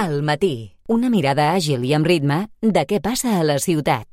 Al matí, una mirada àgil i amb ritme de què passa a la ciutat.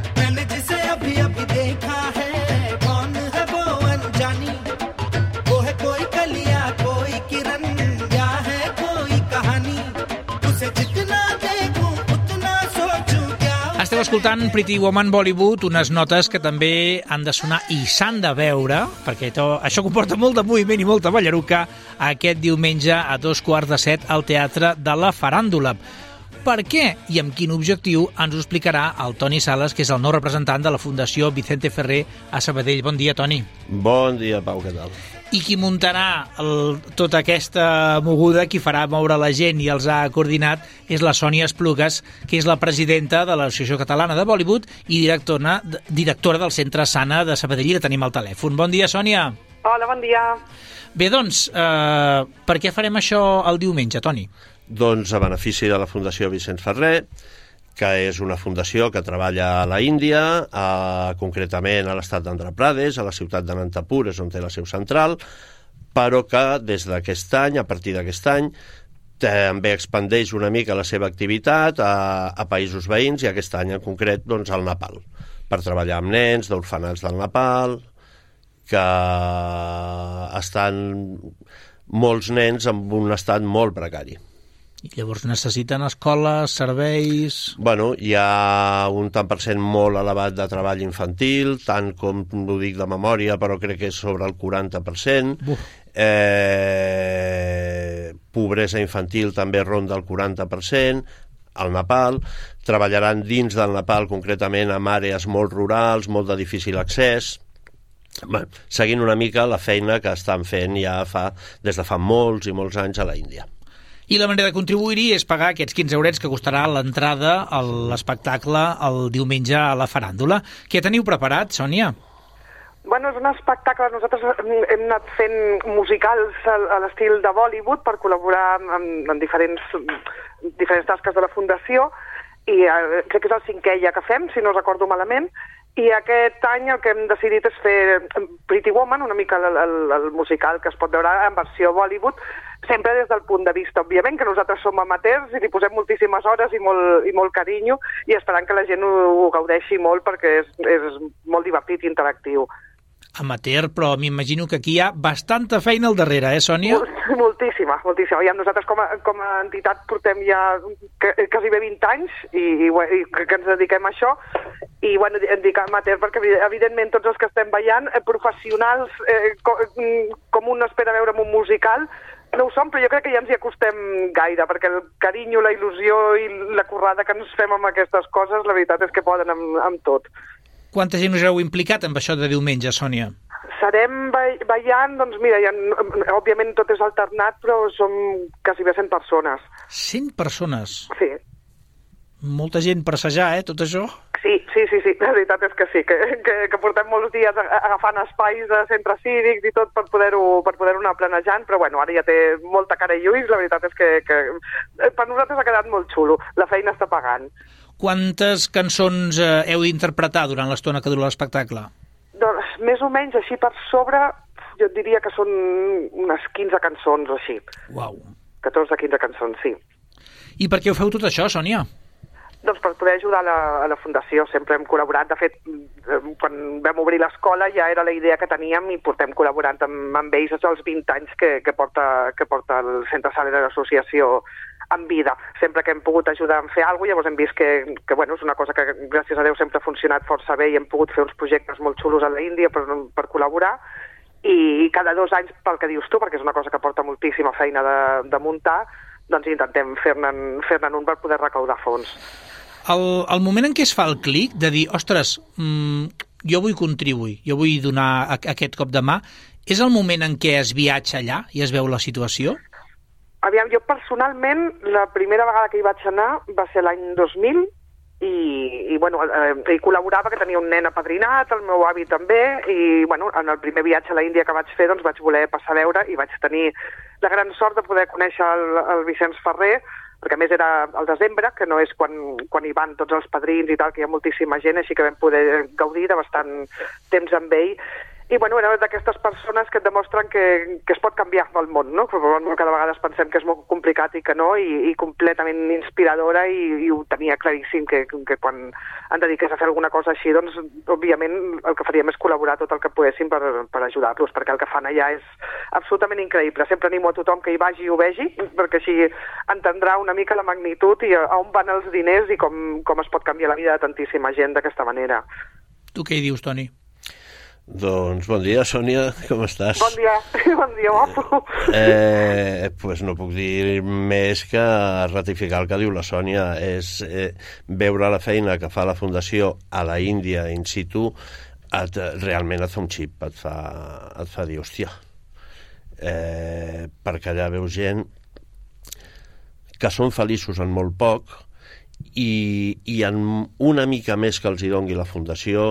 Esteu escoltant Pretty Woman Bollywood, unes notes que també han de sonar i s'han de veure, perquè això comporta molt de moviment i molta ballaruca, aquest diumenge a 7:15 al Teatre de la Faràndula. Per què i amb quin objectiu ens ho explicarà el Toni Sales, que és el nou representant de la Fundació Vicente Ferrer a Sabadell. Bon dia, Toni. Bon dia, Pau, què tal? I qui muntarà tota aquesta moguda, qui farà moure la gent i els ha coordinat, és la Sònia Esplugues, que és la presidenta de l'Associació Catalana de Bollywood i directora del Centre Sana de Sabadell, i la tenim al telèfon. Bon dia, Sònia. Hola, bon dia. Bé, doncs, per què farem això el diumenge, Toni? Doncs a benefici de la Fundació Vicent Ferrer, que és una fundació que treballa a la Índia, concretament a l'estat d'Andhra Pradesh, a la ciutat d'Anantapur, és on té la seu central, però que des d'aquest any, a partir d'aquest any, també expandeix una mica la seva activitat a països veïns, i aquest any en concret doncs, al Nepal, per treballar amb nens d'orfenats del Nepal, que estan molts nens en un estat molt precari. I llavors necessiten escoles, serveis... Bueno, hi ha un tant per cent molt elevat de treball infantil, tant com ho dic de memòria, però crec que és sobre el 40%. Pobresa infantil també ronda el 40%. Al Nepal, treballaran dins del Nepal, concretament en àrees molt rurals, molt de difícil accés, seguint una mica la feina que estan fent ja des de fa molts i molts anys a la Índia. I la manera de contribuir-hi és pagar aquests 15 eurets que costarà l'entrada a l'espectacle el diumenge a la Faràndula. Què teniu preparat, Sònia? Bueno, és un espectacle. Nosaltres hem anat fent musicals a l'estil de Bollywood per col·laborar en diferents tasques de la Fundació, i crec que és el 5è ja que fem, si no recordo malament. I aquest any el que hem decidit és fer Pretty Woman, una mica el musical que es pot veure en versió Bollywood, sempre des del punt de vista, òbviament, que nosaltres som amateurs i li posem moltíssimes hores i molt carinyo, i esperant que la gent ho gaudeixi molt, perquè és molt divertit i interactiu. Amateur, però m'imagino que aquí hi ha bastanta feina al darrere, Sònia? Moltíssima. I nosaltres com a entitat portem ja quasi bé 20 anys i que ens dediquem a això, i bueno, dic amateur perquè evidentment tots els que estem ballant, professionals, com un espera veure en un musical, no ho som, però jo crec que ja ens hi acostem gaire, perquè el carinyo, la il·lusió i la currada que ens fem amb aquestes coses, la veritat és que poden amb tot. Quanta gent us heu implicat amb això de diumenge, Sònia? Serem ballant, doncs mira, òbviament tot és alternat, però som quasi bé 100 persones. 100 persones? Sí. Molta gent per assajar, tot això? Sí, la veritat és que sí, que portem molts dies agafant espais de centres cívics i tot per poder-ho anar planejant, però bueno, ara ja té molta cara i ulls, la veritat és que per nosaltres ha quedat molt xulo, la feina està pagant. Quantes cançons heu d'interpretar durant l'estona que dura l'espectacle? Doncs més o menys així per sobre, jo diria que són unes 15 cançons o així. Uau. 14-15 cançons, sí. I per què ho feu tot això, Sònia? Doncs per poder ajudar a la Fundació. Sempre hem col·laborat. De fet, quan vam obrir l'escola ja era la idea que teníem, i portem col·laborant amb ells els 20 anys que porta el Centre Sana de l'Associació en vida. Sempre que hem pogut ajudar a fer alguna cosa, llavors hem vist que bueno, és una cosa que gràcies a Déu sempre ha funcionat força bé, i hem pogut fer uns projectes molt xulos a la Índia per col·laborar, i cada 2 anys, pel que dius tu, perquè és una cosa que porta moltíssima feina de muntar, doncs intentem fer-ne un per poder recaudar fons. El moment en què es fa el clic de dir, ostres, jo vull contribuir, jo vull donar aquest cop de mà, és el moment en què es viatja allà i es veu la situació? Aviam, jo personalment, la primera vegada que hi vaig anar va ser l'any 2000, i bueno, hi col·laborava, que tenia un nen apadrinat, el meu avi també, i bueno, en el primer viatge a la Índia que vaig fer, doncs vaig voler passar a veure, i vaig tenir la gran sort de poder conèixer el Vicenç Ferrer, perquè a més era al desembre, que no és quan hi van tots els padrins i tal, que hi ha moltíssima gent, així que vam poder gaudir de bastant temps amb ell. I, bueno, d'aquestes persones que et demostren que es pot canviar el món, no? Cada vegada pensem que és molt complicat i que no, i completament inspiradora, i ho tenia claríssim que quan em dediqués a fer alguna cosa així, doncs, òbviament, el que faríem és col·laborar tot el que poguéssim per ajudar-los, perquè el que fan allà és absolutament increïble. Sempre animo a tothom que hi vagi i ho vegi, perquè així entendrà una mica la magnitud i a on van els diners i com es pot canviar la vida de tantíssima gent d'aquesta manera. Tu què hi dius, Toni? Doncs bon dia, Sònia, com estàs? Bon dia, guapo. Pues no puc dir més que ratificar el que diu la Sònia. És veure la feina que fa la Fundació a la Índia in situ, realment et fa un xip, et fa dir, hòstia, perquè allà veus gent que són feliços en molt poc i en una mica més que els hi dongui la Fundació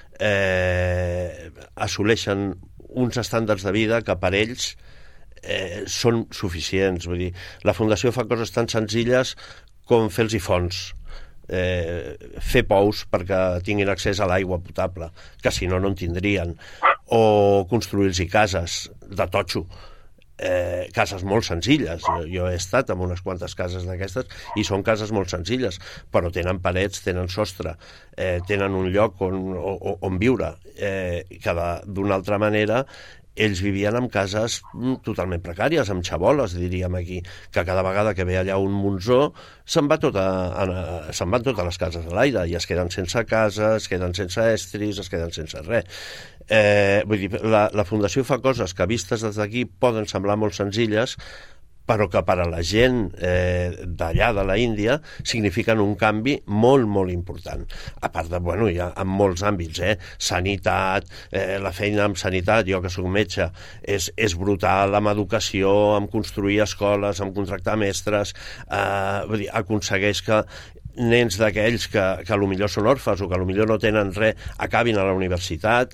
assoleixen uns estàndards de vida que per ells són suficients. Vull dir, la Fundació fa coses tan senzilles com fer-los fonts, fer pous perquè tinguin accés a l'aigua potable, que si no, no en tindrien, o construir-los cases de totxo, cases molt senzilles. Jo he estat en unes quantes cases d'aquestes i són cases molt senzilles, però tenen parets, tenen sostre, tenen un lloc on viure, que d'una altra manera ells vivien en cases totalment precàries, amb xaboles, diríem aquí, que cada vegada que ve allà un monzó se'n van totes les cases a l'aire i es queden sense casa, es queden sense estris, es queden sense res. Vull dir, la Fundació fa coses que vistes des d'aquí poden semblar molt senzilles, però que per a la gent d'allà de la Índia signifiquen un canvi molt, molt important. A part de, bueno, ja en molts àmbits, sanitat, la feina amb sanitat, jo que soc metge, és brutal, amb educació, amb construir escoles, amb contractar mestres, vull dir, aconsegueix que nens d'aquells que potser són orfes o que potser no tenen res, acabin a la universitat.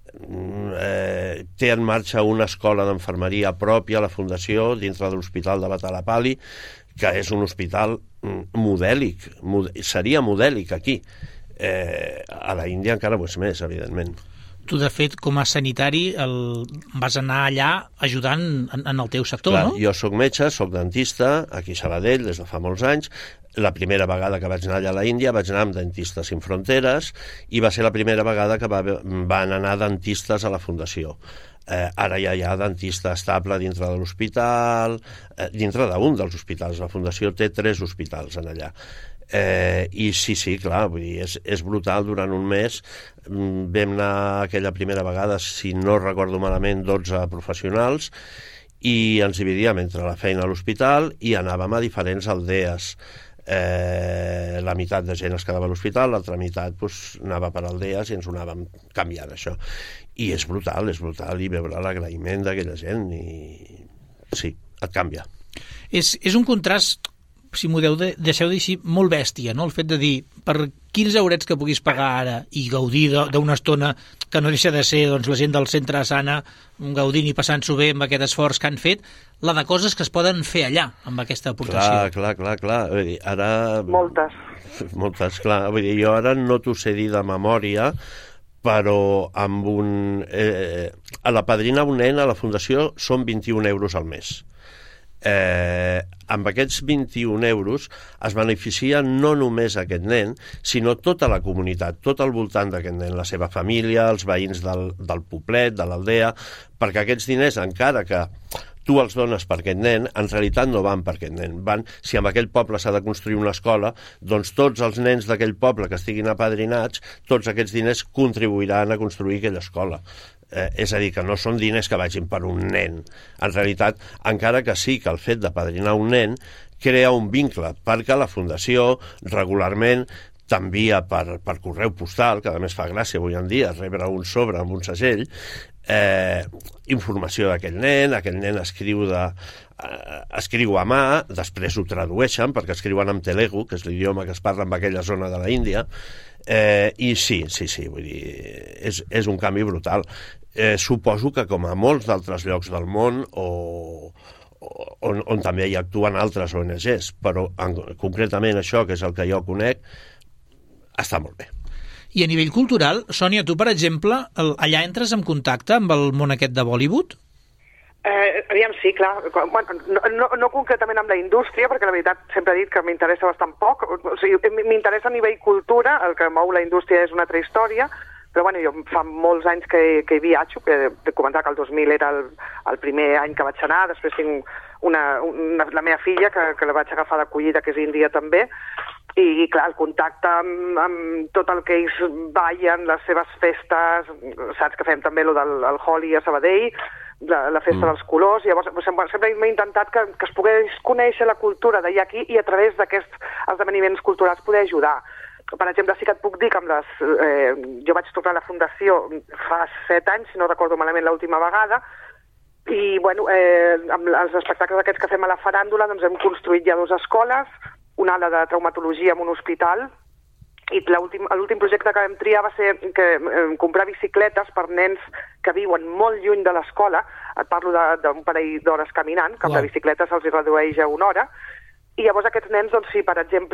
Té en marxa una escola d'enfermeria pròpia a la Fundació dintre de l'Hospital de Batalapalli, que és un hospital modèlic, seria modèlic aquí. A la Índia encara ho és més, evidentment. Tu, de fet, com a sanitari vas anar allà ajudant en el teu sector, clar, no? Jo soc metge, soc dentista, aquí a Sabadell, des de fa molts anys. La primera vegada que vaig anar allà a la Índia vaig anar amb Dentistes Sin Fronteres i va ser la primera vegada que van anar dentistes a la Fundació. Ara ja hi ha dentista estable dintre de l'hospital, dintre d'un dels hospitals. La Fundació té 3 hospitals en allà. I sí, clar, vull dir, és brutal. Durant un mes vam anar aquella primera vegada, si no recordo malament, 12 professionals, i ens dividíem entre la feina a l'hospital i anàvem a diferents aldees. La meitat de gent es quedava a l'hospital, l'altra meitat anava per aldees i ens ho anàvem canviant, això. I és brutal, i veure l'agraïment d'aquella gent, i sí, et canvia. És un contrast, si m'ho deixeu dir així, molt bèstia, no? El fet de dir, per 15 eurets que puguis pagar ara i gaudir d'una estona que no deixa de ser, doncs, la gent del centre Sana gaudint i passant-s'ho bé amb aquest esforç que han fet, la de coses que es poden fer allà, amb aquesta aportació. Clar. Vull dir, ara... Moltes, clar. Vull dir, jo ara no t'ho sé dir de memòria, però amb a la padrina un nen a la Fundació són 21 euros al mes. Amb aquests 21 euros es beneficia no només aquest nen, sinó tota la comunitat, tot al voltant d'aquest nen, la seva família, els veïns del poblet, de l'aldea, perquè aquests diners, encara que tu els dones per aquest nen, en realitat no van per aquest nen. Van, si en aquell poble s'ha de construir una escola, doncs tots els nens d'aquell poble que estiguin apadrinats, tots aquests diners contribuiran a construir aquella escola. És a dir, que no són diners que vagin per un nen. En realitat, encara que sí que el fet de padrinar un nen crea un vincle, perquè la Fundació regularment t'envia per correu postal, que a més fa gràcia avui en dia rebre un sobre amb un segell, informació d'aquell nen escriu a mà, després ho tradueixen perquè escriuen en telegu, que és l'idioma que es parla en aquella zona de la Índia, i sí, vull dir, és un canvi brutal. Suposo que com a molts d'altres llocs del món on també hi actuen altres ONGs, però concretament això, que és el que jo conec, està molt bé. I a nivell cultural, Sònia, tu, per exemple, allà entres en contacte amb el món aquest de Bollywood? Aviam, sí, clar. No concretament amb la indústria, perquè la veritat sempre he dit que m'interessa bastant poc. O sigui, m'interessa a nivell cultura, el que mou la indústria és una altra història, però bueno, jo fa molts anys que hi viatjo, que he comentat que el 2000 era el primer any que vaig anar, després tinc la meva filla, que la vaig agafar d'acollida, que és índia també, i clar, el contacte amb tot el que ells ballen, les seves festes, saps que fem també el Holi a Sabadell, la festa dels colors, llavors sempre m'he intentat que es pogués conèixer la cultura d'allà aquí i a través d'aquests esdeveniments culturals poder ajudar. Per exemple, sí que et puc dir que jo vaig tornar a la Fundació fa 7 anys, si no recordo malament l'última vegada, i bueno, amb els espectacles aquests que fem a la faràndula doncs hem construït ja 2 escoles, una ala de traumatologia en un hospital, i l'últim projecte que vam triar va ser comprar bicicletes per nens que viuen molt lluny de l'escola. Et parlo d'un parell d'hores caminant, que amb la bicicleta se'ls redueix a 1 hora. I llavors aquests nens, doncs, si per exemple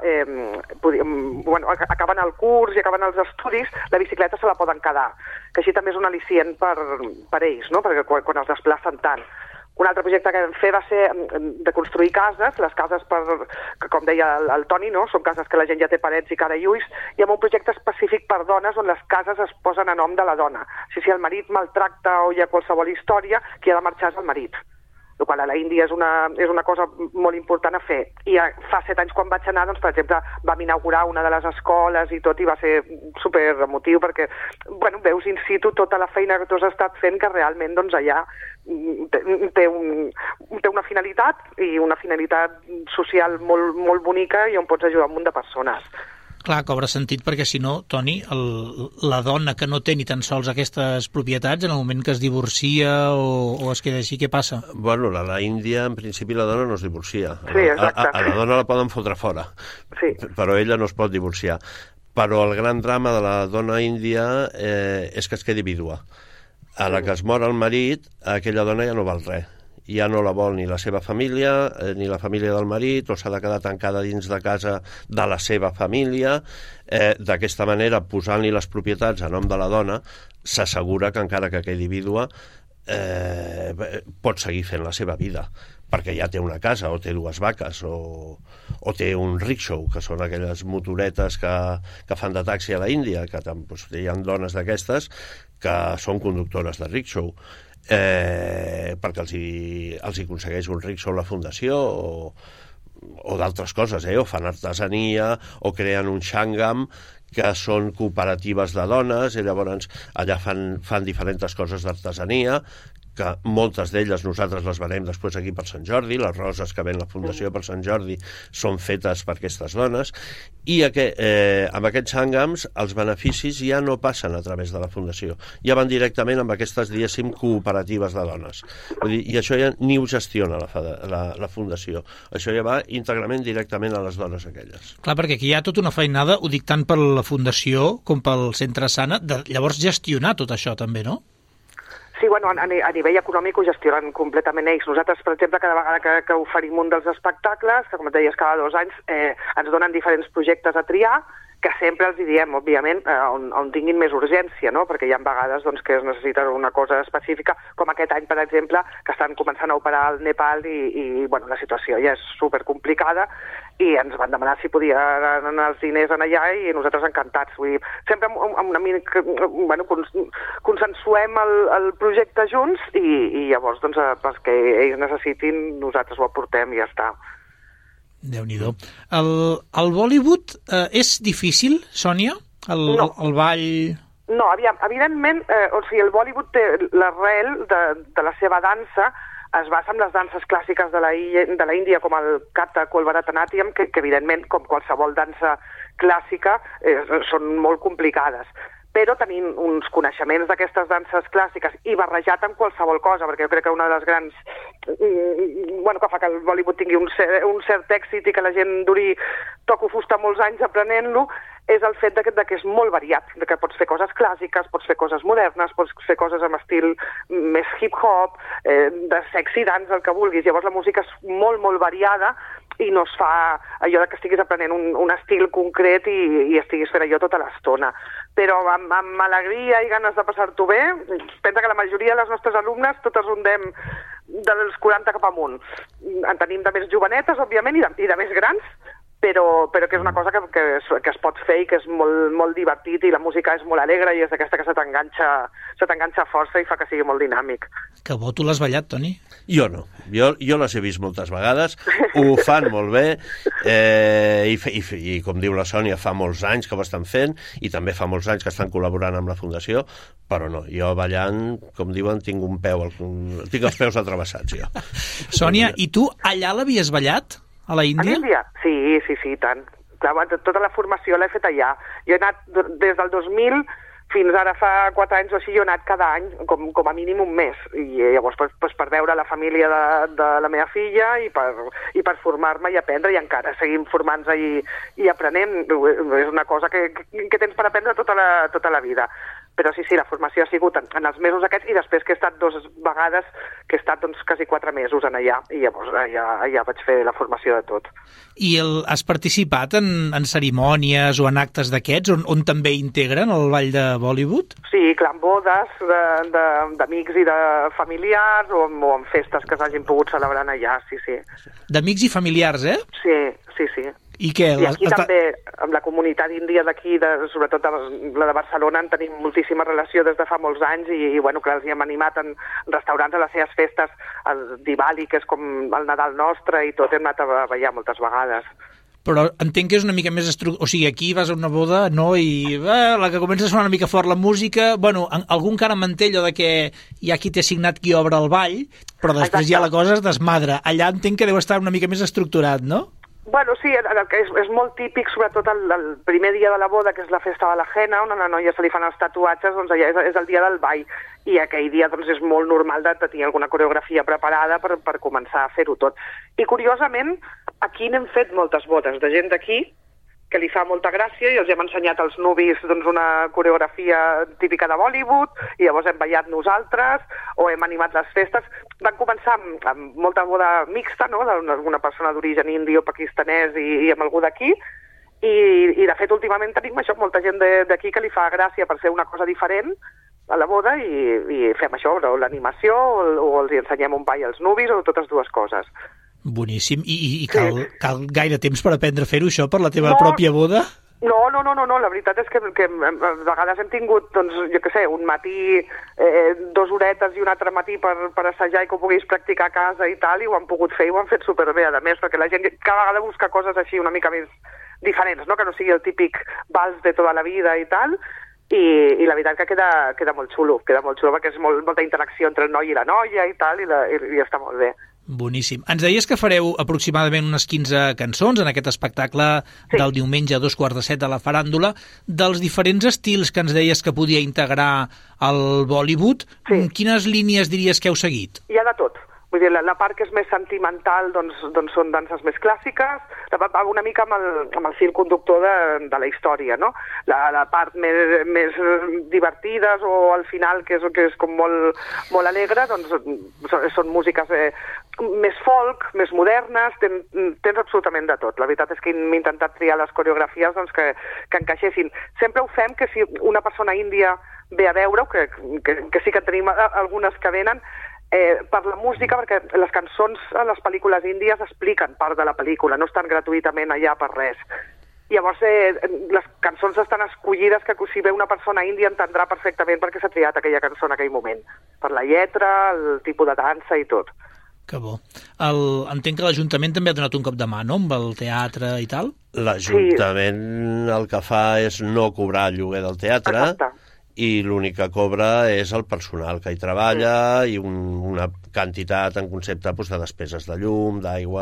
acaben el curs i acaben els estudis, la bicicleta se la poden quedar, que així també és un al·licient per ells, no? Perquè quan els desplacen tant. Un altre projecte que vam fer va ser de construir cases, les cases, com deia el Toni, no? Són cases que la gent ja té parets i cara i ulls, i amb un projecte específic per dones on les cases es posen a nom de la dona. Si el marit maltracta o hi ha qualsevol història, qui ha de marxar és el marit. El qual a la Índia és una cosa molt important a fer. I fa 7 anys quan vaig anar, doncs, per exemple, vam inaugurar una de les escoles i tot, i va ser super emotiu perquè, bueno, veus in situ tota la feina que tu has estat fent, que realment, doncs, allà té una finalitat, i una finalitat social molt, molt bonica, i on pots ajudar un munt de persones. Clar, cobra sentit, perquè si no, Toni, la dona que no té ni tan sols aquestes propietats, en el moment que es divorcia o es queda així, què passa? Bueno, a la Índia, en principi, la dona no es divorcia. Sí, exacte. A la dona la poden fotre fora, sí, però ella no es pot divorciar. Però el gran drama de la dona índia és que es quedi vídua. A la que es mor el marit, aquella dona ja no val res. Ja no la vol ni la seva família, ni la família del marit, o s'ha de quedar tancada dins de casa de la seva família. D'aquesta manera, posant-li les propietats a nom de la dona, s'assegura que encara que quedi vídua, pot seguir fent la seva vida, perquè ja té una casa, o té 2 vaques, o té un rickshaw, que són aquelles motoretes que fan de taxi a la Índia, que hi ha dones d'aquestes que són conductores de rickshaw, perquè els hi aconsegueix un rickshaw la fundació, o d'altres coses, o fan artesania, o creen un Shangam, que són cooperatives de dones, i llavors allà fan diferents coses d'artesania, que moltes d'elles nosaltres les venem després aquí per Sant Jordi, les roses que ven la Fundació per Sant Jordi són fetes per aquestes dones, i amb aquests hangams els beneficis ja no passen a través de la Fundació, ja van directament amb aquestes, diguéssim, cooperatives de dones. Vull dir, i això ja ni ho gestiona la Fundació, això ja va íntegrament directament a les dones aquelles. Clar, perquè aquí hi ha tota una feinada, ho dic tant per la Fundació com pel Centre Sana, de llavors gestionar tot això també, no? Sí, bueno, a nivell econòmic ho gestionen completament ells. Nosaltres, per exemple, cada vegada que oferim un dels espectacles, que com et deies, cada 2 anys, ens donen diferents projectes a triar, que sempre els diem, òbviament, on tinguin més urgència, no? Perquè hi ha vegades doncs, que es necessita una cosa específica, com aquest any, per exemple, que estan començant a operar al Nepal i bueno, la situació ja és supercomplicada, i ens van demanar si podia anar els diners en allà, i nosaltres encantats. Vull dir, sempre amb una mica, bueno, consensuem el projecte junts, i llavors, doncs, els que ells necessitin, nosaltres ho aportem i ja està. Déu-n'hi-do. El Bollywood és difícil, Sònia? El ball... No, evidentment, o sigui, el Bollywood té l'arrel de la seva dansa, es basa en les danses clàssiques de la Índia, com el Kathak o el Bharatanatyam, que evidentment, com qualsevol dansa clàssica, són molt complicades. Però tenint uns coneixements d'aquestes danses clàssiques i barrejat amb qualsevol cosa, perquè jo crec que una de les grans... bueno, que fa que el Bollywood tingui un cert èxit i que la gent duri toco fusta molts anys aprenent-lo, és el fet que és molt variat, que pots fer coses clàssiques, pots fer coses modernes, pots fer coses amb estil més hip-hop, de sexy dance, el que vulguis. Llavors la música és molt, molt variada, i no es fa allò que estiguis aprenent un estil concret i estiguis fent allò tota l'estona. Però amb alegria i ganes de passar-t'ho bé, pensa que la majoria de les nostres alumnes totes rondem dels 40 cap amunt. En tenim de més jovenetes, òbviament, i de més grans, però que és una cosa que es pot fer i que és molt, molt divertit, i la música és molt alegre i és d'aquesta que se t'enganxa força i fa que sigui molt dinàmic. Que bo, tu l'has ballat, Toni? Jo no. Jo les he vist moltes vegades, ho fan molt bé, i com diu la Sònia, fa molts anys que ho estan fent, i també fa molts anys que estan col·laborant amb la Fundació, però no, jo ballant, com diuen, tinc els peus atravessats, jo. Sònia, i tu allà l'havies ballat? A la Índia? A l'Índia? Sí, tant. Clar, tota la formació l'he fet allà. Jo he anat des del 2000 fins ara fa 4 anys o així, jo he anat cada any, com a mínim un mes. I llavors per veure la família de la meva filla i per formar-me i aprendre, i encara seguim formant-nos i aprenent. És una cosa que tens per aprendre tota la vida. Però sí, la formació ha sigut en els mesos aquests, i després que he estat 2 vegades, que he estat quasi 4 mesos en allà, i llavors allà vaig fer la formació de tot. I has participat en cerimònies o en actes d'aquests on també integren el ball de Bollywood? Sí, clar, en bodes d'amics i de familiars, o en festes que s'hagin pogut celebrar allà, sí. D'amics i familiars, eh? Sí. I què? I aquí també, amb la comunitat índia d'aquí, sobretot la de Barcelona, en tenim moltíssima relació des de fa molts anys, i bueno, clar, els hi hem animat en restaurants a les seves festes, el Diwali, que és com el Nadal nostre, i tot, hem anat a ballar moltes vegades. Però entenc que és una mica més... O sigui, aquí vas a una boda, no?, i la que comença a sonar una mica fort la música... Bueno, algun cara manté allò de que hi ha qui t'ha assignat qui obre el ball, però després ja la cosa es desmadra. Allà entenc que deu estar una mica més estructurat, no? Bueno, sí, és molt típic, sobretot el primer dia de la boda, que és la festa de la henna, on a la noia se li fan els tatuatges, doncs allà és el dia del ball, i aquell dia doncs, és molt normal de tenir alguna coreografia preparada per començar a fer-ho tot. I curiosament, aquí n'hem fet moltes bodes de gent d'aquí, que li fa molta gràcia, i els hem ensenyat als nuvis una coreografia típica de Bollywood, i llavors hem ballat nosaltres, o hem animat les festes. Van començar amb molta boda mixta, no?, d'alguna persona d'origen indi o pakistanès i amb algú d'aquí, i de fet últimament tenim això, molta gent d'aquí que li fa gràcia per ser una cosa diferent a la boda, i fem això, l'animació, o els ensenyem un ball als nuvis, o totes dues coses. Boníssim. I cal gaire temps per aprendre a fer-ho, això, per la teva pròpia boda? No, la veritat és que a vegades hem tingut, doncs, jo què sé, un matí, 2 horetes i un altre matí per assajar i que ho puguis practicar a casa i tal, i ho han pogut fer i ho han fet superbé, a més, perquè la gent cada vegada busca coses així una mica més diferents, no?, que no sigui el típic vals de tota la vida i tal, i la veritat que queda molt xulo, perquè és molta interacció entre el noi i la noia i tal, i està molt bé. Boníssim. Ens deies que fareu aproximadament unes 15 cançons en aquest espectacle del diumenge a 6:45 de la faràndula, dels diferents estils que ens deies que podia integrar el Bollywood. Quines línies diries que heu seguit? Hi ha de tot. Vull dir, la part que és més sentimental doncs són danses més clàssiques, va una mica amb el fil conductor de la història, no? La part més divertides, o al final, que és com molt alegre, doncs són músiques més folk, més modernes, tens absolutament de tot. La veritat és que hem intentat triar les coreografies doncs, que encaixessin. Sempre ho fem que si una persona índia ve a veure-ho, que sí que tenim algunes que venen, per la música, perquè les cançons a les pel·lícules índies expliquen part de la pel·lícula, no estan gratuïtament allà per res. Llavors, les cançons estan escollides que si ve una persona índia entendrà perfectament per què s'ha triat aquella cançó en aquell moment. Per la lletra, el tipus de dansa i tot. Que bo. Entenc que l'Ajuntament també ha donat un cop de mà, no?, amb el teatre i tal? L'Ajuntament el que fa és no cobrar el lloguer del teatre. Exacte. I l'únic que cobra és el personal que hi treballa, i una quantitat en concepte de despeses de llum, d'aigua,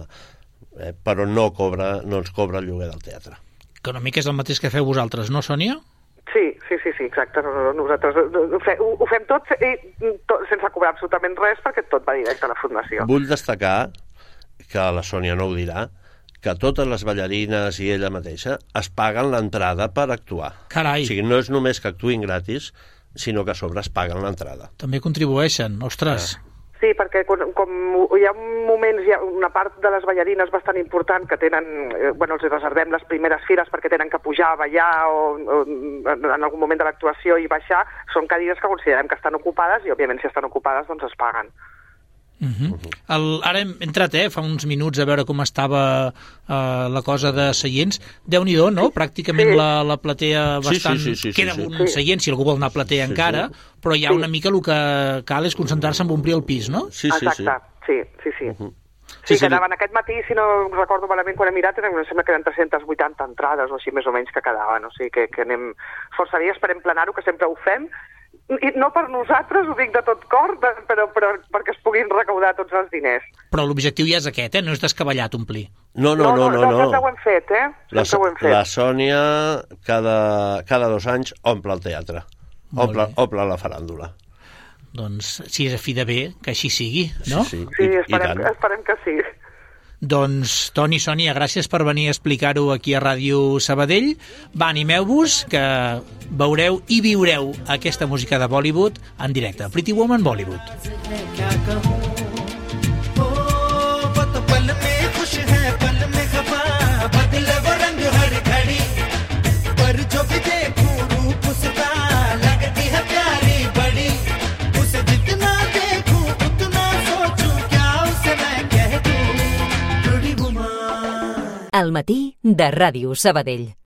però no ens cobra el lloguer del teatre. Que una mica és el mateix que feu vosaltres, no, Sònia? Sí, exacte. Nosaltres ho fem tot sense cobrar absolutament res, perquè tot va directe a la Fundació. Vull destacar, que la Sònia no ho dirà, que totes les ballarines i ella mateixa es paguen l'entrada per actuar. Carai! O sigui, no és només que actuïn gratis, sinó que a sobre es paguen l'entrada. També contribueixen, ostres! Sí, perquè com hi ha moments, hi ha una part de les ballarines bastant important que tenen, els reservem les primeres files perquè tenen que pujar, ballar o en algun moment de l'actuació i baixar, són cadires que considerem que estan ocupades i, òbviament, si estan ocupades, doncs es paguen. Ara hem entrat fa uns minuts a veure com estava la cosa de seients. Déu-n'hi-do, no? Pràcticament la platea bastant... Queda un seient, si algú vol anar a platea encara, però ja una mica el que cal és concentrar-se en omplir el pis, no? Exacte, sí. Sí, quedaven aquest matí, si no recordo malament quan he mirat, em sembla que eren 380 entrades o així més o menys que quedaven, o sigui que anem força bé, esperem plenar-ho, que sempre ho fem. I no per nosaltres, ho dic de tot cor, però perquè es puguin recaudar tots els diners. Però l'objectiu ja és aquest, no és descabellat omplir. No. Sempre ho hem fet, La Sònia cada 2 anys omple el teatre, omple la faràndula. Doncs, si és a fi de bé, que així sigui, no? Sí, esperem que sí. Doncs, Toni, Sònia, gràcies per venir a explicar-ho aquí a Ràdio Sabadell. Va, animeu-vos, que veureu i viureu aquesta música de Bollywood en directe. Pretty Woman Bollywood. Al matí de Ràdio Sabadell.